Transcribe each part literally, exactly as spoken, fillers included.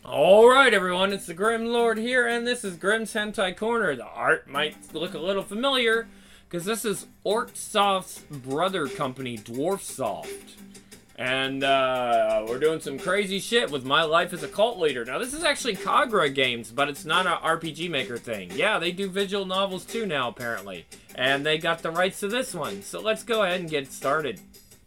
Alright everyone, it's the Grim Lord here, and this is Grim's Hentai Corner. The art might look a little familiar, because this is Orcsoft's brother company, Dwarfsoft. And, uh, we're doing some crazy shit with My Life as a Cult Leader. Now, this is actually Kagra Games, but it's not an R P G Maker thing. Yeah, they do visual novels too now, apparently. And they got the rights to this one, so let's go ahead and get started.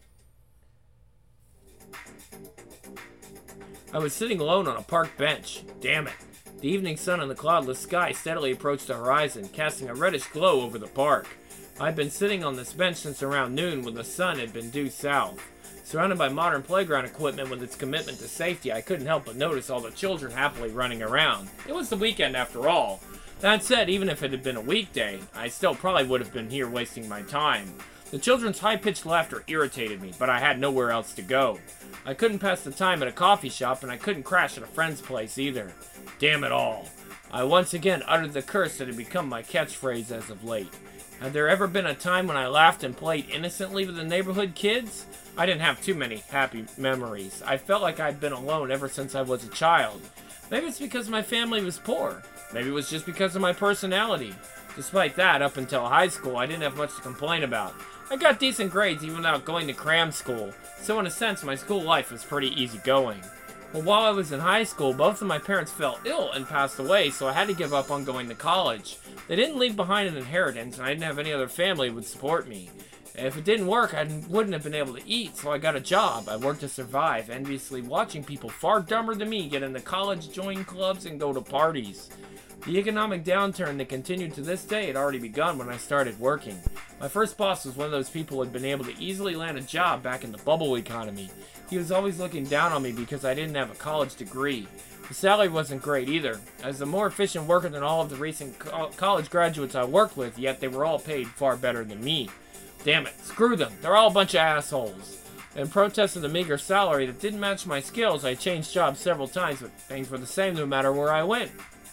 I was sitting alone on a park bench. Damn it. The evening sun in the cloudless sky steadily approached the horizon, casting a reddish glow over the park. I'd been sitting on this bench since around noon when the sun had been due south. Surrounded by modern playground equipment with its commitment to safety, I couldn't help but notice all the children happily running around. It was the weekend after all. That said, even if it had been a weekday, I still probably would have been here wasting my time. The children's high-pitched laughter irritated me, but I had nowhere else to go. I couldn't pass the time at a coffee shop, and I couldn't crash at a friend's place either. Damn it all. I once again uttered the curse that had become my catchphrase as of late. Had there ever been a time when I laughed and played innocently with the neighborhood kids? I didn't have too many happy memories. I felt like I'd been alone ever since I was a child. Maybe it's because my family was poor. Maybe it was just because of my personality. Despite that, up until high school, I didn't have much to complain about. I got decent grades even without going to cram school, so in a sense my school life was pretty easygoing. But while I was in high school, both of my parents fell ill and passed away, so I had to give up on going to college. They didn't leave behind an inheritance, and I didn't have any other family who would support me. If it didn't work, I wouldn't have been able to eat, so I got a job. I worked to survive, enviously watching people far dumber than me get into college, join clubs, and go to parties. The economic downturn that continued to this day had already begun when I started working. My first boss was one of those people who had been able to easily land a job back in the bubble economy. He was always looking down on me because I didn't have a college degree. The salary wasn't great either. I was a more efficient worker than all of the recent co college graduates I worked with, yet they were all paid far better than me. Damn it, screw them, they're all a bunch of assholes. In protest of the meager salary that didn't match my skills, I changed jobs several times, but things were the same no matter where I went.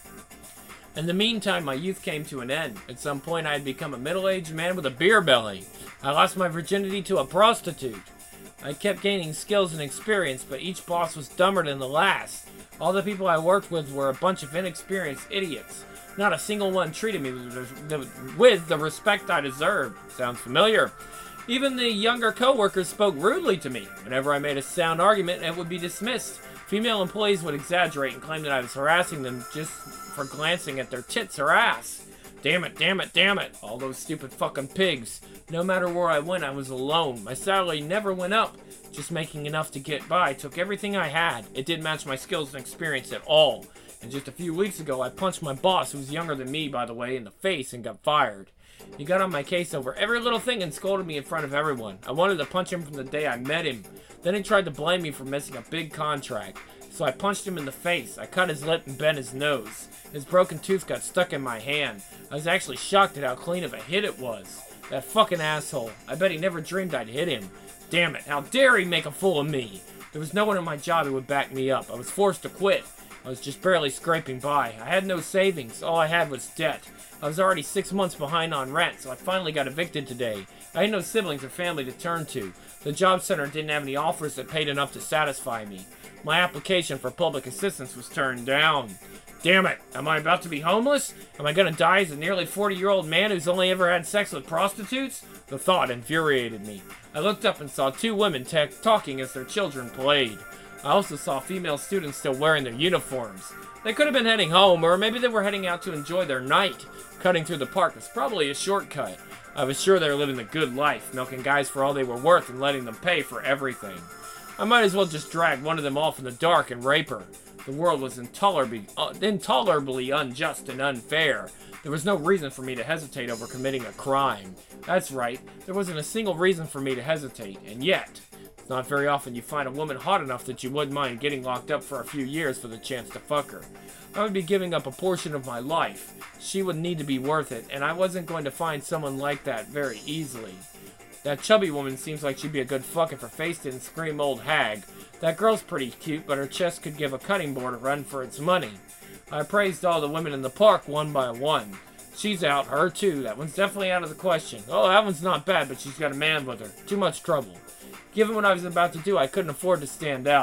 In the meantime, my youth came to an end. At some point, I had become a middle-aged man with a beer belly. I lost my virginity to a prostitute. I kept gaining skills and experience, but each boss was dumber than the last. All the people I worked with were a bunch of inexperienced idiots. Not a single one treated me with the, with the respect I deserved. Sounds familiar? Even the younger co-workers spoke rudely to me. Whenever I made a sound argument, it would be dismissed. Female employees would exaggerate and claim that I was harassing them just for glancing at their tits or ass. Damn it, damn it, damn it. All those stupid fucking pigs. No matter where I went, I was alone. My salary never went up. Just making enough to get by took everything I had. It didn't match my skills and experience at all. And just a few weeks ago, I punched my boss, who was younger than me, by the way, in the face and got fired. He got on my case over every little thing and scolded me in front of everyone. I wanted to punch him from the day I met him. Then he tried to blame me for missing a big contract. So I punched him in the face. I cut his lip and bent his nose. His broken tooth got stuck in my hand. I was actually shocked at how clean of a hit it was. That fucking asshole. I bet he never dreamed I'd hit him. Damn it, how dare he make a fool of me? There was no one in my job who would back me up. I was forced to quit. I was just barely scraping by. I had no savings. All I had was debt. I was already six months behind on rent, so I finally got evicted today. I had no siblings or family to turn to. The job center didn't have any offers that paid enough to satisfy me. My application for public assistance was turned down. Damn it, am I about to be homeless? Am I gonna die as a nearly forty-year-old man who's only ever had sex with prostitutes? The thought infuriated me. I looked up and saw two women talking as their children played. I also saw female students still wearing their uniforms. They could have been heading home, or maybe they were heading out to enjoy their night. Cutting through the park was probably a shortcut. I was sure they were living the good life, milking guys for all they were worth and letting them pay for everything. I might as well just drag one of them off in the dark and rape her. The world was intolerably, uh, intolerably unjust and unfair. There was no reason for me to hesitate over committing a crime. That's right, there wasn't a single reason for me to hesitate, and yet, it's not very often you find a woman hot enough that you wouldn't mind getting locked up for a few years for the chance to fuck her. I would be giving up a portion of my life. She would need to be worth it, and I wasn't going to find someone like that very easily. That chubby woman seems like she'd be a good fuck if her face didn't scream old hag. That girl's pretty cute, but her chest could give a cutting board a run for its money. I praised all the women in the park one by one. She's out, her too. That one's definitely out of the question. Oh, that one's not bad, but she's got a man with her. Too much trouble. Given what I was about to do, I couldn't afford to stand out.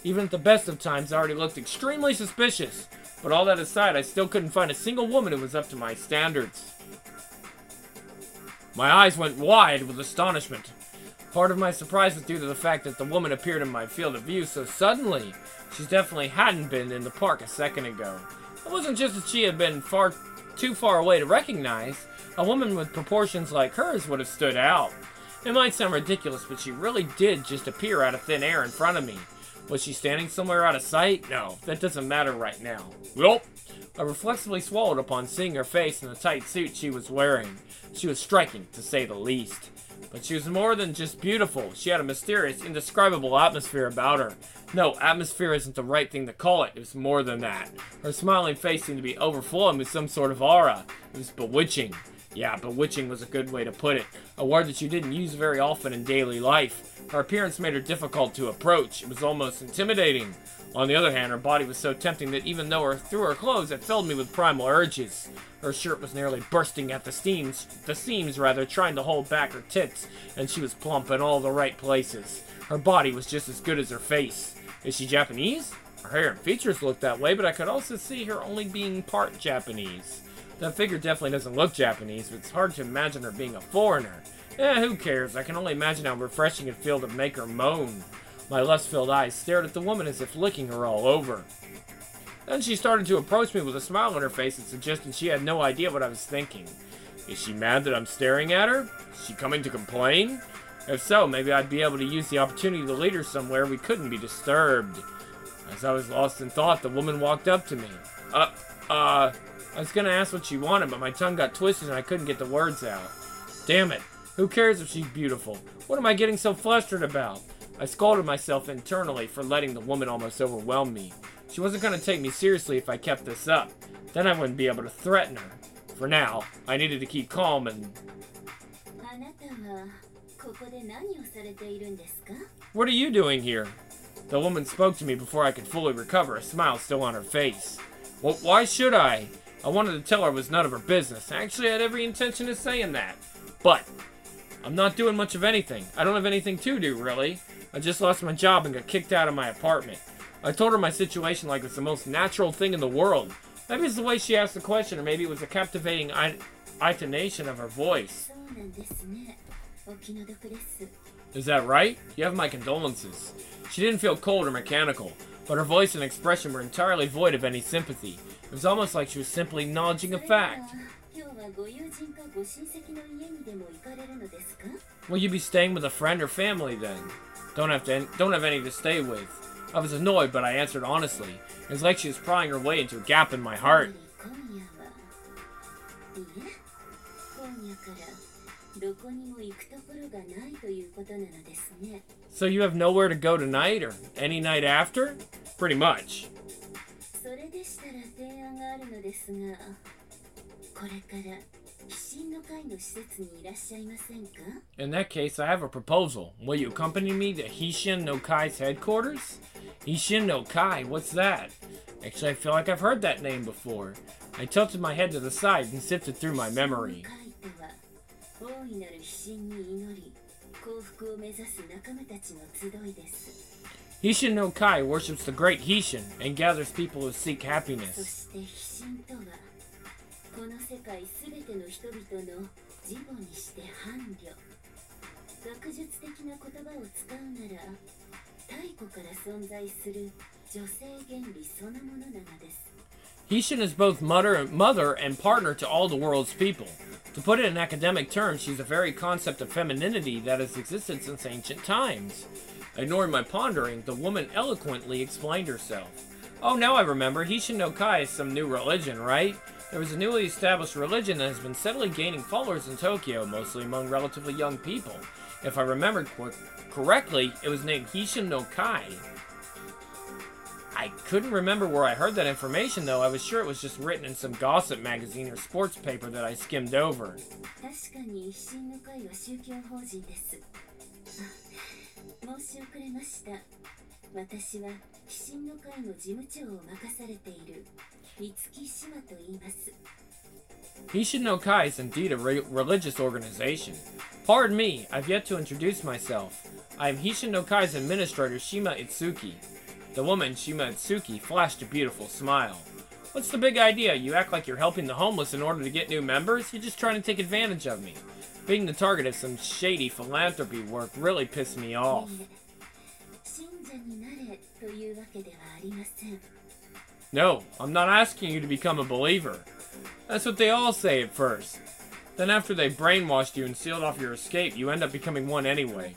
Even at the best of times, I already looked extremely suspicious. But all that aside, I still couldn't find a single woman who was up to my standards. My eyes went wide with astonishment. Part of my surprise was due to the fact that the woman appeared in my field of view so suddenly. She definitely hadn't been in the park a second ago. It wasn't just that she had been far too far away to recognize. A woman with proportions like hers would have stood out. It might sound ridiculous, but she really did just appear out of thin air in front of me. Was she standing somewhere out of sight? No, that doesn't matter right now. Welp! I reflexively swallowed upon seeing her face in the tight suit she was wearing. She was striking, to say the least. But she was more than just beautiful. She had a mysterious, indescribable atmosphere about her. No, atmosphere isn't the right thing to call it. It was more than that. Her smiling face seemed to be overflowing with some sort of aura. It was bewitching. Yeah, bewitching was a good way to put it. A word that you didn't use very often in daily life. Her appearance made her difficult to approach. It was almost intimidating. On the other hand, her body was so tempting that even though her through her clothes it filled me with primal urges. Her shirt was nearly bursting at the seams, the seams rather, trying to hold back her tits, and she was plump in all the right places. Her body was just as good as her face. Is she Japanese? Her hair and features looked that way, but I could also see her only being part Japanese. That figure definitely doesn't look Japanese, but it's hard to imagine her being a foreigner. Eh, who cares? I can only imagine how refreshing it'd feel to make her moan. My lust-filled eyes stared at the woman as if licking her all over. Then she started to approach me with a smile on her face that suggested she had no idea what I was thinking. Is she mad that I'm staring at her? Is she coming to complain? If so, maybe I'd be able to use the opportunity to lead her somewhere we couldn't be disturbed. As I was lost in thought, the woman walked up to me. Uh, uh, I was gonna ask what she wanted, but my tongue got twisted and I couldn't get the words out. Damn it. Who cares if she's beautiful? What am I getting so flustered about? I scolded myself internally for letting the woman almost overwhelm me. She wasn't going to take me seriously if I kept this up. Then I wouldn't be able to threaten her. For now, I needed to keep calm and... What are you doing here? The woman spoke to me before I could fully recover, a smile still on her face. Well, why should I? I wanted to tell her it was none of her business. Actually, I had every intention of saying that. But I'm not doing much of anything. I don't have anything to do, really. I just lost my job and got kicked out of my apartment. I told her my situation like it's the most natural thing in the world. Maybe it's the way she asked the question, or maybe it was a captivating intonation of her voice. Is that right? You have my condolences. She didn't feel cold or mechanical, but her voice and expression were entirely void of any sympathy. It was almost like she was simply acknowledging a fact. Will you be staying with a friend or family then? Don't have to. Don't have any to stay with. I was annoyed, but I answered honestly. It was like she was prying her way into a gap in my heart. So you have nowhere to go tonight, or any night after? Pretty much. In that case, I have a proposal. Will you accompany me to Hishin no Kai's headquarters? Hishin no Kai, what's that? Actually, I feel like I've heard that name before. I tilted my head to the side and sifted through my memory. Hishin no Kai worships the great Hishin and gathers people who seek happiness. Hishin is both mother, mother and partner to all the world's people. To put it in academic terms, she's the very concept of femininity that has existed since ancient times. Ignoring my pondering, the woman eloquently explained herself. Oh, now I remember. Hishin no Kai is some new religion, right? There was a newly established religion that has been steadily gaining followers in Tokyo, mostly among relatively young people. If I remembered qu- correctly, it was named Hishin no Kai. I couldn't remember where I heard that information, though. I was sure it was just written in some gossip magazine or sports paper that I skimmed over. Hishin no Kai is indeed a re- religious organization. Pardon me, I've yet to introduce myself. I am Hishin no Kai's administrator, Shima Itsuki. The woman, Shimatsuki, flashed a beautiful smile. What's the big idea? You act like you're helping the homeless in order to get new members? You're just trying to take advantage of me. Being the target of some shady philanthropy work really pissed me off. No, I'm not asking you to become a believer. That's what they all say at first. Then after they brainwashed you and sealed off your escape, you end up becoming one anyway.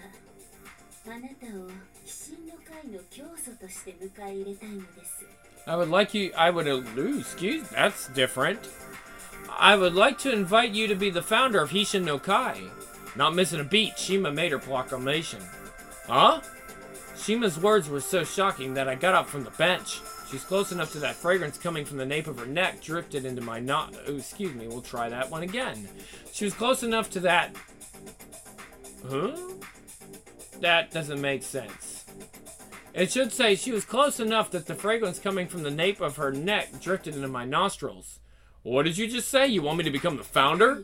I would like you, I would, ooh, excuse, that's different. I would like to invite you to be the founder of Hishin no Kai. Not missing a beat, Shima made her proclamation. Huh? Shima's words were so shocking that I got up from the bench. She's close enough to that fragrance coming from the nape of her neck drifted into my not. Oh, excuse me, we'll try that one again. She was close enough to that. Huh? That doesn't make sense. It should say she was close enough that the fragrance coming from the nape of her neck drifted into my nostrils. What did you just say? You want me to become the founder?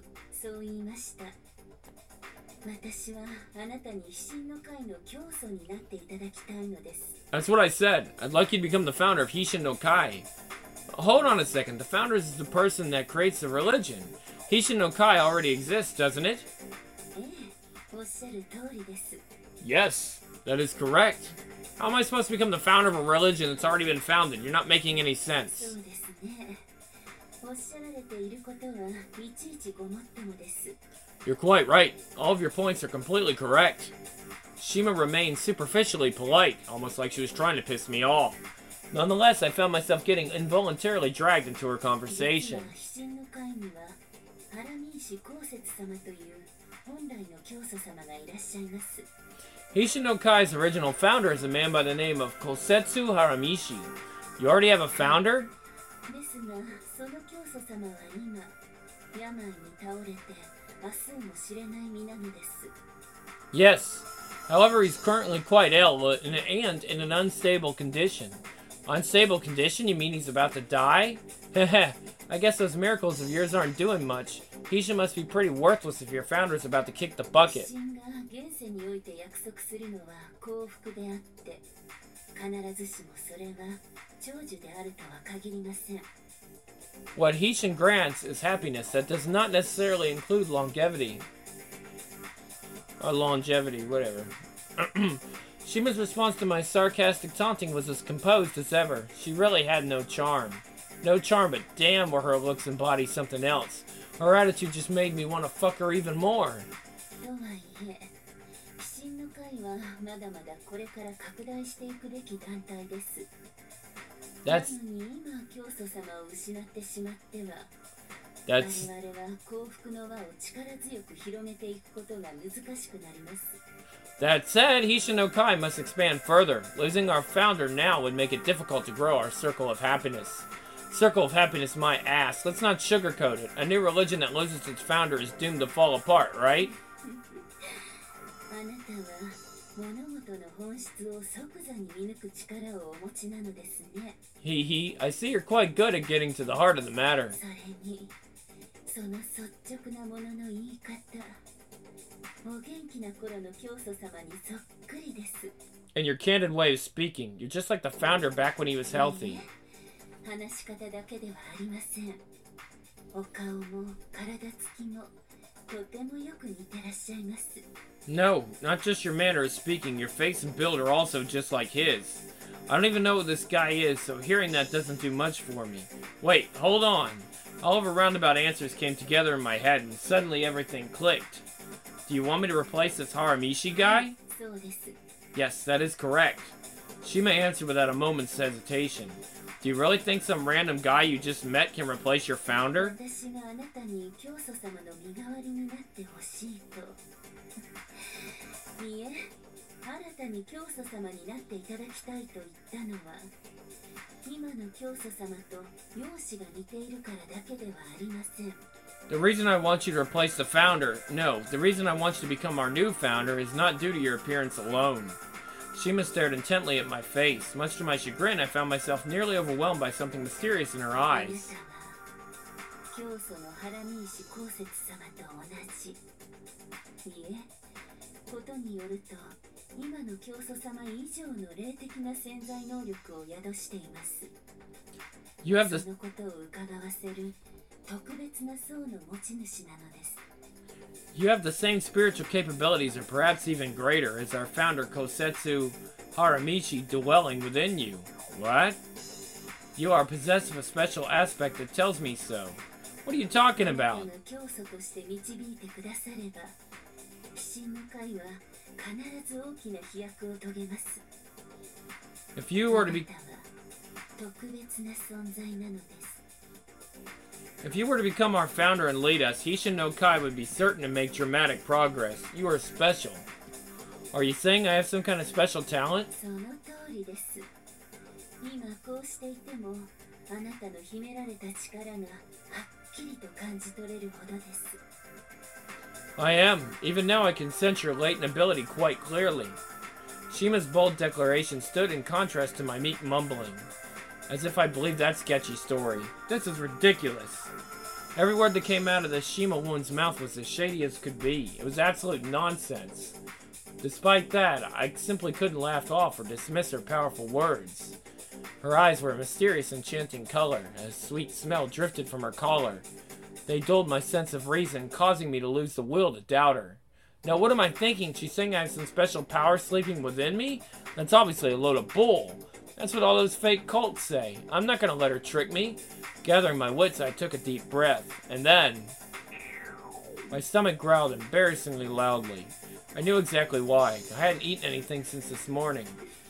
That's what I said. I'd like you to become the founder of Hishin no Kai. Hold on a second. The founder is the person that creates the religion. Hishin no Kai already exists, doesn't it? Yes, that is correct. How am I supposed to become the founder of a religion that's already been founded? You're not making any sense. You're quite right. All of your points are completely correct. Shima remained superficially polite, almost like she was trying to piss me off. Nonetheless, I found myself getting involuntarily dragged into her conversation. Hishin no Kai's original founder is a man by the name of Kosetsu Haramishi. You already have a founder? Yes. However, he's currently quite ill and in an unstable condition. Unstable condition? You mean he's about to die? Heh. I guess those miracles of yours aren't doing much. Hishin must be pretty worthless if your founder is about to kick the bucket. What Hishin grants is happiness. That does not necessarily include longevity. Or longevity, whatever. Shima's response to my sarcastic taunting was as composed as ever. She really had no charm. No charm, but damn were her looks and body something else. Her attitude just made me want to fuck her even more. That's... That's... That said, Hishin no Kai must expand further. Losing our founder now would make it difficult to grow our circle of happiness. Circle of happiness, my ass. Let's not sugarcoat it. A new religion that loses its founder is doomed to fall apart, right? Hee hee, I see you're quite good at getting to the heart of the matter. In your candid way of speaking, you're just like the founder back when he was healthy. No, not just your manner of speaking, your face and build are also just like his. I don't even know what this guy is, so hearing that doesn't do much for me. Wait, hold on. All of her roundabout answers came together in my head, and suddenly everything clicked. Do you want me to replace this Haramishi guy? Yes, that is correct. Shima answered without a moment's hesitation. Do you really think some random guy you just met can replace your founder? The reason I want you to replace the founder, no, the reason I want you to become our new founder is not due to your appearance alone. Shima stared intently at my face. Much to my chagrin, I found myself nearly overwhelmed by something mysterious in her eyes. You have the そのことを伺わせる特別な層の持ち主なのです。 You have the same spiritual capabilities, or perhaps even greater, as our founder Kosetsu Haramichi dwelling within you. What? You are possessed of a special aspect that tells me so. What are you talking あな about? たの教祖として導いてくだされば、鬼神の会は必ず大きな飛躍を遂げます。 If you were to あ be なたは特別な存在なのです。 if you were to become our founder and lead us, Hishin no Kai would be certain to make dramatic progress. You are special. Are you saying I have some kind of special talent? その通りです。今こうしていても、あなたの秘められた力がはっきりと感じ取れるほどです。 I am. Even now I can sense your latent ability quite clearly. Shima's bold declaration stood in contrast to my meek mumbling, as if I believed that sketchy story. This is ridiculous. Every word that came out of the Shima woman's mouth was as shady as could be. It was absolute nonsense. Despite that, I simply couldn't laugh off or dismiss her powerful words. Her eyes were a mysterious, enchanting color. A sweet smell drifted from her collar. They dulled my sense of reason, causing me to lose the will to doubt her. Now, what am I thinking? She's saying I have some special power sleeping within me? That's obviously a load of bull. That's what all those fake cults say. I'm not gonna let her trick me. Gathering my wits, I took a deep breath. And then... my stomach growled embarrassingly loudly. I knew exactly why. I hadn't eaten anything since this morning.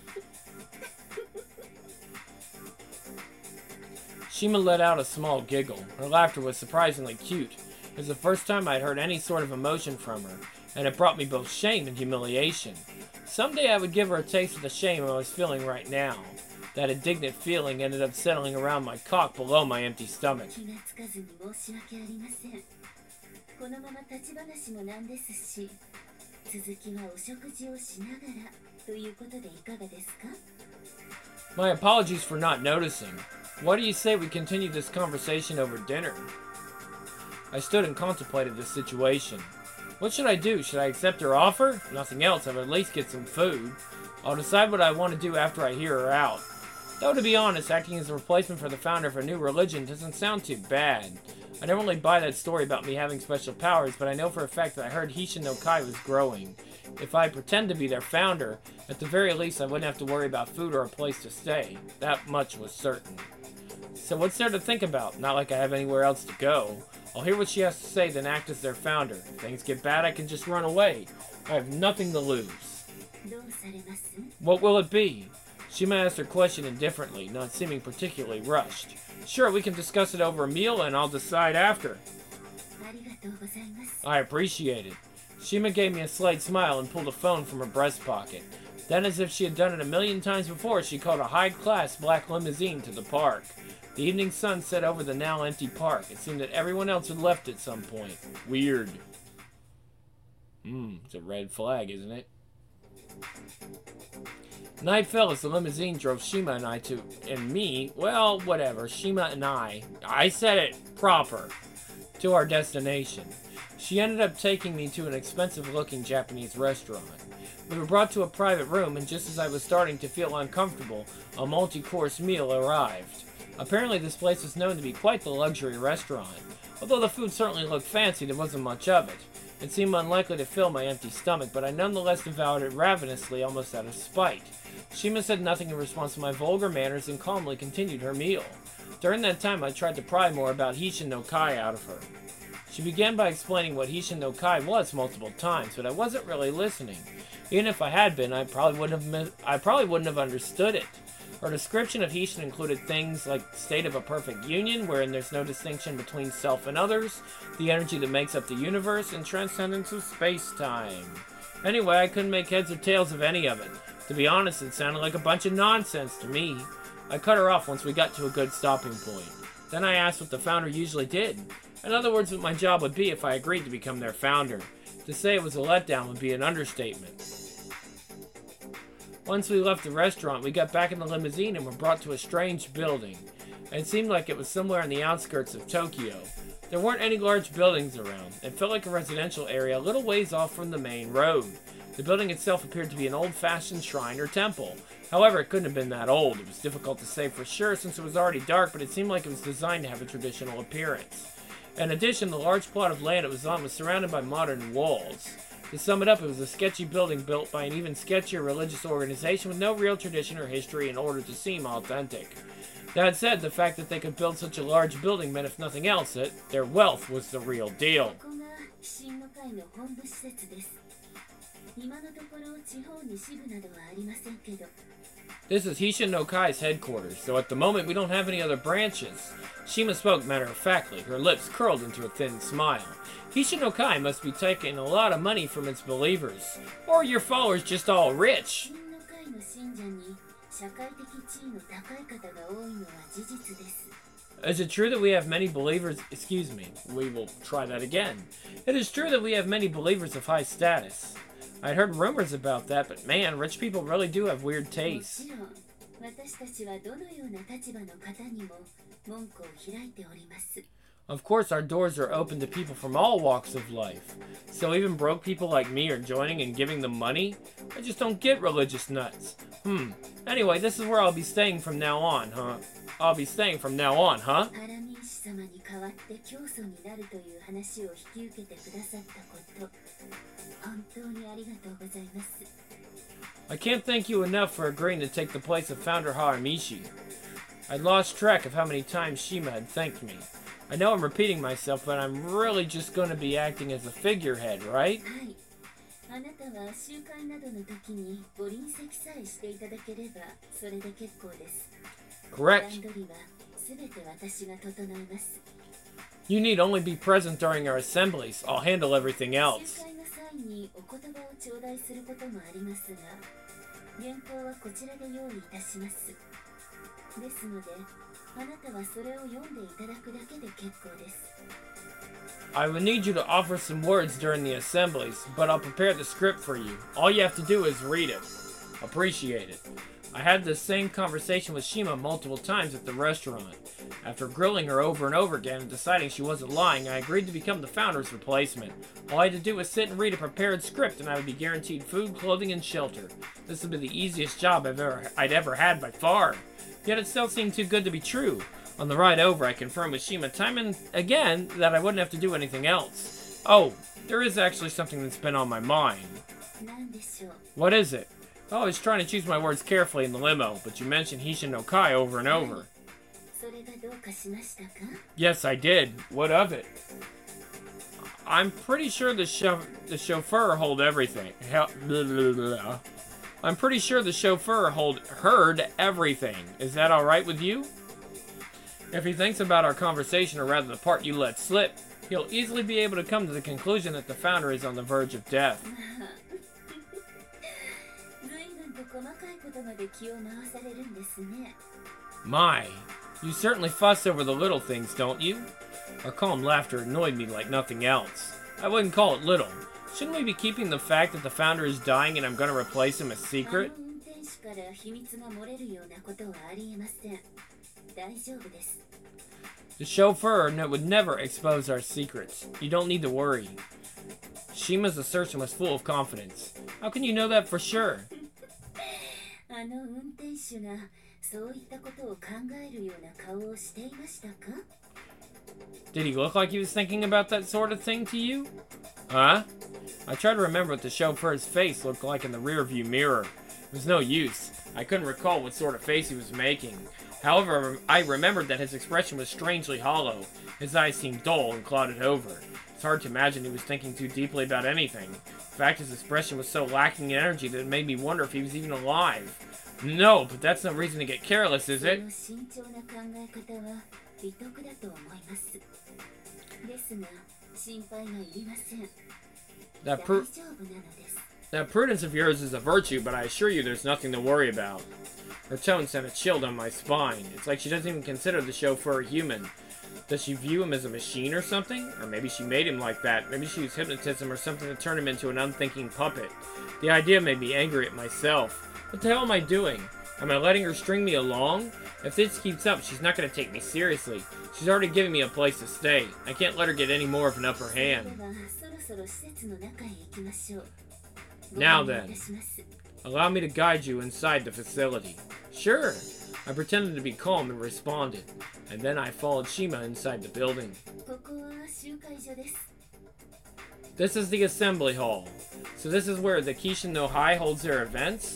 Shima let out a small giggle. Her laughter was surprisingly cute. It was the first time I'd heard any sort of emotion from her, and it brought me both shame and humiliation. Someday I would give her a taste of the shame I was feeling right now. That indignant feeling ended up settling around my cock below my empty stomach. 気がつかずに申し訳ありません。このまま立ち話もなんですし、続きはお食事をしながらということでいかがですか? My apologies for not noticing. What do you say we continue this conversation over dinner? I stood and contemplated the situation. What should I do? Should I accept her offer? If nothing else, I would at least get some food. I'll decide what I want to do after I hear her out. Though, to be honest, acting as a replacement for the founder of a new religion doesn't sound too bad. I don't really buy that story about me having special powers, but I know for a fact that I heard Hishin no Kai was growing. If I pretend to be their founder, at the very least I wouldn't have to worry about food or a place to stay. That much was certain. So what's there to think about? Not like I have anywhere else to go. I'll hear what she has to say, then act as their founder. If things get bad, I can just run away. I have nothing to lose. どうされます? What will it be? Shima asked her question indifferently, not seeming particularly rushed. Sure, we can discuss it over a meal, and I'll decide after. ありがとうございます. I appreciate it. Shima gave me a slight smile and pulled a phone from her breast pocket. Then, as if she had done it a million times before, she called a high-class black limousine to the park. The evening sun set over the now empty park. It seemed that everyone else had left at some point. Weird. Hmm, it's a red flag, isn't it? Night fell as the limousine drove Shima and I to, and me, well, whatever, Shima and I, I said it proper, to our destination. She ended up taking me to an expensive-looking Japanese restaurant. We were brought to a private room, and just as I was starting to feel uncomfortable, a multi-course meal arrived. Apparently this place was known to be quite the luxury restaurant. Although the food certainly looked fancy, there wasn't much of it. It seemed unlikely to fill my empty stomach, but I nonetheless devoured it ravenously, almost out of spite. Shima said nothing in response to my vulgar manners and calmly continued her meal. During that time, I tried to pry more about Hishin no Kai out of her. She began by explaining what Hishin no Kai was multiple times, but I wasn't really listening. Even if I had been, I probably wouldn't have I probably wouldn't have understood it. Her description of Hishin included things like the state of a perfect union, wherein there's no distinction between self and others, the energy that makes up the universe, and transcendence of space-time. Anyway, I couldn't make heads or tails of any of it. To be honest, it sounded like a bunch of nonsense to me. I cut her off once we got to a good stopping point. Then I asked what the founder usually did. In other words, what my job would be if I agreed to become their founder. To say it was a letdown would be an understatement. Once we left the restaurant, we got back in the limousine and were brought to a strange building. It seemed like it was somewhere in the outskirts of Tokyo. There weren't any large buildings around. It felt like a residential area a little ways off from the main road. The building itself appeared to be an old-fashioned shrine or temple. However, it couldn't have been that old. It was difficult to say for sure since it was already dark, but it seemed like it was designed to have a traditional appearance. In addition, the large plot of land it was on was surrounded by modern walls. To sum it up, it was a sketchy building built by an even sketchier religious organization with no real tradition or history in order to seem authentic. That said, the fact that they could build such a large building meant, if nothing else, that their wealth was the real deal. 今のところ地方に支部などはありませんけど This is Hishin no Kai's headquarters, so at the moment we don't have any other branches. Shima spoke matter-of-factly, her lips curled into a thin smile. Hishin no Kai must be taking a lot of money from its believers. Or your followers just all rich. 新の会の信者に社会的地位の高い方が多いのは事実です Is it true that we have many believers? Excuse me, we will try that again. It is true that we have many believers of high status. I'd heard rumors about that, but man, rich people really do have weird tastes. もちろん私たちはどのような立場の方にも門戸を開いております Of course, our doors are open to people from all walks of life. So even broke people like me are joining and giving them money? I just don't get religious nuts. Hmm. Anyway, this is where I'll be staying from now on, huh? I'll be staying from now on, huh? ハラミン氏様に代わって教祖になるという話を引き受けてくださったこと本当にありがとうございます I can't thank you enough for agreeing to take the place of Founder Haramichi. I'd lost track of how many times Shima had thanked me. I know I'm repeating myself, but I'm really just going to be acting as a figurehead, right? はいあなたは集会などの時にご臨席さえしていただければそれで結構です Correct. 段取りはすべて私が整えます You need only be present during our assemblies. I'll handle everything 集 else. 会の際にお言葉を頂戴することもありますが原稿はこちらで用意いたしますですのであなたはそれを読んでいただくだけで結構です I would need you to offer some words during the assemblies, but I'll prepare the script for you. All you have to do is read it. Appreciate it. I had this same conversation with Shima multiple times at the restaurant. After grilling her over and over again and deciding she wasn't lying, I agreed to become the founder's replacement. All I had to do was sit and read a prepared script and I would be guaranteed food, clothing, and shelter. This would be the easiest job I've ever, I'd ever had by far. Yet it still seemed too good to be true. On the ride over, I confirmed with Shima time and again that I wouldn't have to do anything else. Oh, there is actually something that's been on my mind. 何でしょう What is it? Oh, I was trying to choose my words carefully in the limo, but you mentioned Hishin no Kai over and over. それがどうかしましたか Yes, I did. What of it? I'm pretty sure the chau- the chauffeur hold everything. Hel- blah, blah, blah. I'm pretty sure the chauffeur hold heard everything. Is that all right with you? If he thinks about our conversation, or rather the part you let slip, he'll easily be able to come to the conclusion that the founder is on the verge of death. 随分と細かいことまで気を回されるんですね My, you certainly fuss over the little things, don't you? Our calm laughter annoyed me like nothing else. I wouldn't call it little. Shouldn't we be keeping the fact that the founder is dying and I'm going to replace him a あの secret? 運転手から秘密が漏れるようなことはありえません大丈夫です The chauffeur no- would never expose our secrets. You don't need to worry. Shima's assertion was full of confidence. How can you know that for sure? あの運転手がそういったことを考えるような顔をしていましたか Did he look like he was thinking about that sort of thing to you? Huh? I tried to remember what the chauffeur's face looked like in the rearview mirror. It was no use. I couldn't recall what sort of face he was making. However, I remembered that his expression was strangely hollow. His eyes seemed dull and clouded over. It's hard to imagine he was thinking too deeply about anything. In fact, his expression was so lacking in energy that it made me wonder if he was even alive. No, but that's no reason to get careless, is そ it? の慎重な考え方は美徳だと思いますですが心配はいりません That 大 pr- 丈夫なのです That prudence of yours is a virtue, but I assure you there's nothing to worry about. Her tone sent a chill down my spine. It's like she doesn't even consider the chauffeur a human. Does she view him as a machine or something? Or maybe she made him like that. Maybe she used hypnotism or something to turn him into an unthinking puppet. The idea made me angry at myself. What the hell am I doing? Am I letting her string me along? If this keeps up, she's not going to take me seriously. She's already giving me a place to stay. I can't let her get any more of an upper で hand. はそろそろ施設の中へ行きましょう Now then, allow me to guide you inside the facility. Sure. I pretended to be calm and responded, and then I followed Shima inside the building. This is the assembly hall. So this is where the Kishin no Hai holds their events?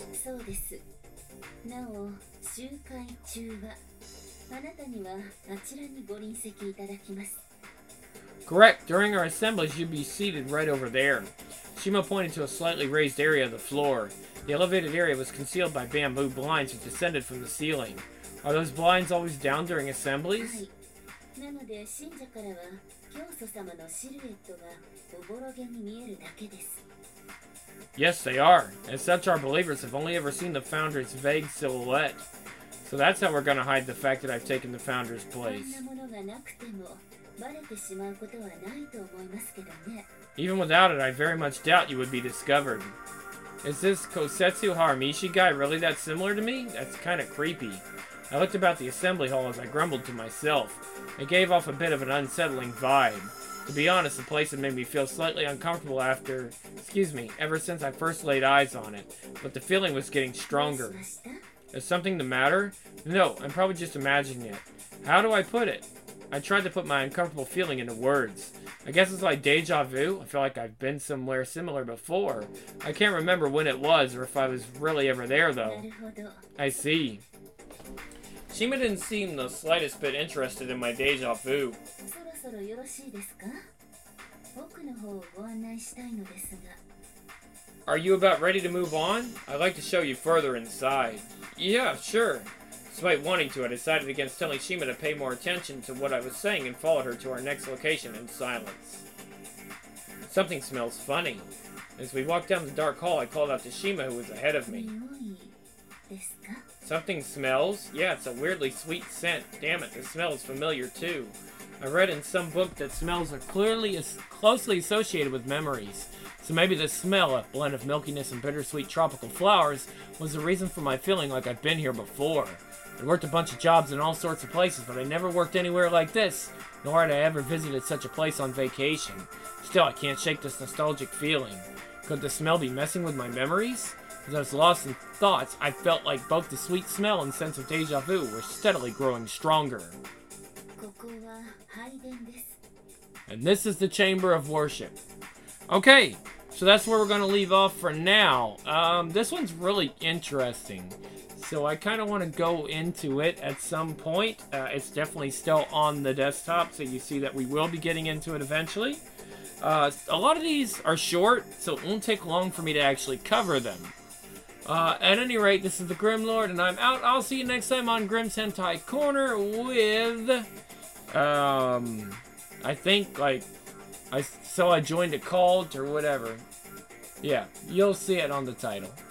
Correct. During our assemblies, you'd be seated right over there. Shima pointed to a slightly raised area of the floor. The elevated area was concealed by bamboo blinds which descended from the ceiling. Are those blinds always down during assemblies? Yes, they are. As such, our believers have only ever seen the Founder's vague silhouette. So that's how we're going to hide the fact that I've taken the Founder's place. Even without it, I very much doubt you would be discovered. Is this Kosetsu Haramichi guy really that similar to me? That's kind of creepy. I looked about the assembly hall as I grumbled to myself. It gave off a bit of an unsettling vibe. To be honest, the place had made me feel slightly uncomfortable after, excuse me, ever since I first laid eyes on it. But the feeling was getting stronger. Is something the matter? No, I'm probably just imagining it. How do I put it? I tried to put my uncomfortable feeling into words. I guess it's like deja vu. I feel like I've been somewhere similar before. I can't remember when it was or if I was really ever there, though. I see. Shima didn't seem the slightest bit interested in my deja vu. Are you about ready to move on? I'd like to show you further inside. Yeah, sure. Despite wanting to, I decided against telling Shima to pay more attention to what I was saying and followed her to our next location in silence. Something smells funny. As we walked down the dark hall, I called out to Shima, who was ahead of me. Something smells? Yeah, it's a weirdly sweet scent. Damn it, the smell is familiar too. I read in some book that smells are clearly as closely associated with memories. So maybe the smell, a blend of milkiness and bittersweet tropical flowers, was the reason for my feeling like I'd been here before. I worked a bunch of jobs in all sorts of places, but I never worked anywhere like this, nor had I ever visited such a place on vacation. Still, I can't shake this nostalgic feeling. Could the smell be messing with my memories? As I was lost in thoughts, I felt like both the sweet smell and sense of deja vu were steadily growing stronger. And this is the Chamber of Worship. Okay, so that's where we're going to leave off for now. Um, this one's really interesting. So I kind of want to go into it at some point. Uh, it's definitely still on the desktop, so you see that we will be getting into it eventually. Uh, a lot of these are short, so it won't take long for me to actually cover them. Uh, at any rate, this is the Grimlord, and I'm out. I'll see you next time on Grim's Hentai Corner with, um, I think, like, I so I joined a cult or whatever. Yeah, you'll see it on the title.